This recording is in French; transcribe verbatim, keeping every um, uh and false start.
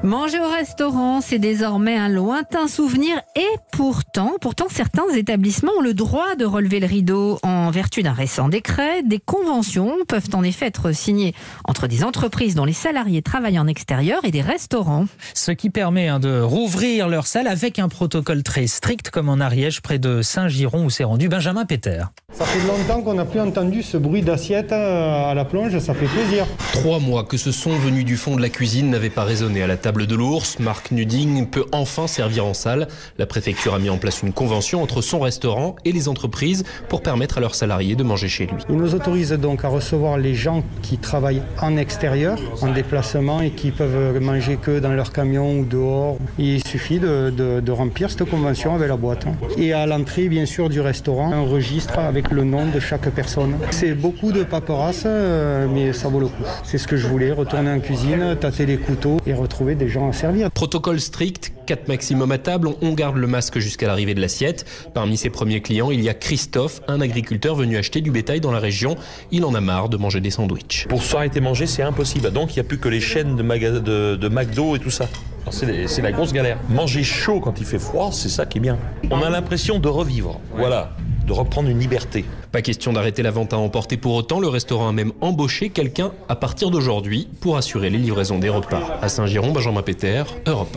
Manger au restaurant, c'est désormais un lointain souvenir et pourtant, pourtant certains établissements ont le droit de relever le rideau en vertu d'un récent décret. Des conventions peuvent en effet être signées entre des entreprises dont les salariés travaillent en extérieur et des restaurants. Ce qui permet hein, de rouvrir leurs salles avec un protocole très strict comme en Ariège près de Saint-Giron où s'est rendu Benjamin Péter. Ça fait longtemps qu'on n'a plus entendu ce bruit d'assiette à la plonge, ça fait plaisir. Trois mois que ce son venu du fond de la cuisine n'avait pas résonné à la table de l'Ours. Marc Nuding peut enfin servir en salle. La préfecture a mis en place une convention entre son restaurant et les entreprises pour permettre à leurs salariés de manger chez lui. Il nous autorise donc à recevoir les gens qui travaillent en extérieur, en déplacement et qui peuvent manger que dans leur camion ou dehors. Il suffit de, de, de remplir cette convention avec la boîte. Et à l'entrée, bien sûr, du restaurant, un registre avec le nom de chaque personne. C'est beaucoup de paperasse, mais ça vaut le coup. C'est ce que je voulais, retourner en cuisine, tâter les couteaux et retrouver des gens à servir. Protocole strict, quatre maximum à table, on garde le masque jusqu'à l'arrivée de l'assiette. Parmi ses premiers clients, il y a Christophe, un agriculteur venu acheter du bétail dans la région. Il en a marre de manger des sandwichs. Pour s'arrêter manger, c'est impossible. Donc il n'y a plus que les chaînes de, maga- de, de McDo et tout ça. C'est, c'est la grosse galère. Manger chaud quand il fait froid, c'est ça qui est bien. On a l'impression de revivre. Voilà. De reprendre une liberté. Pas question d'arrêter la vente à emporter pour autant. Le restaurant a même embauché quelqu'un à partir d'aujourd'hui pour assurer les livraisons des repas. À Saint-Giron, Benjamin Péter, Europe.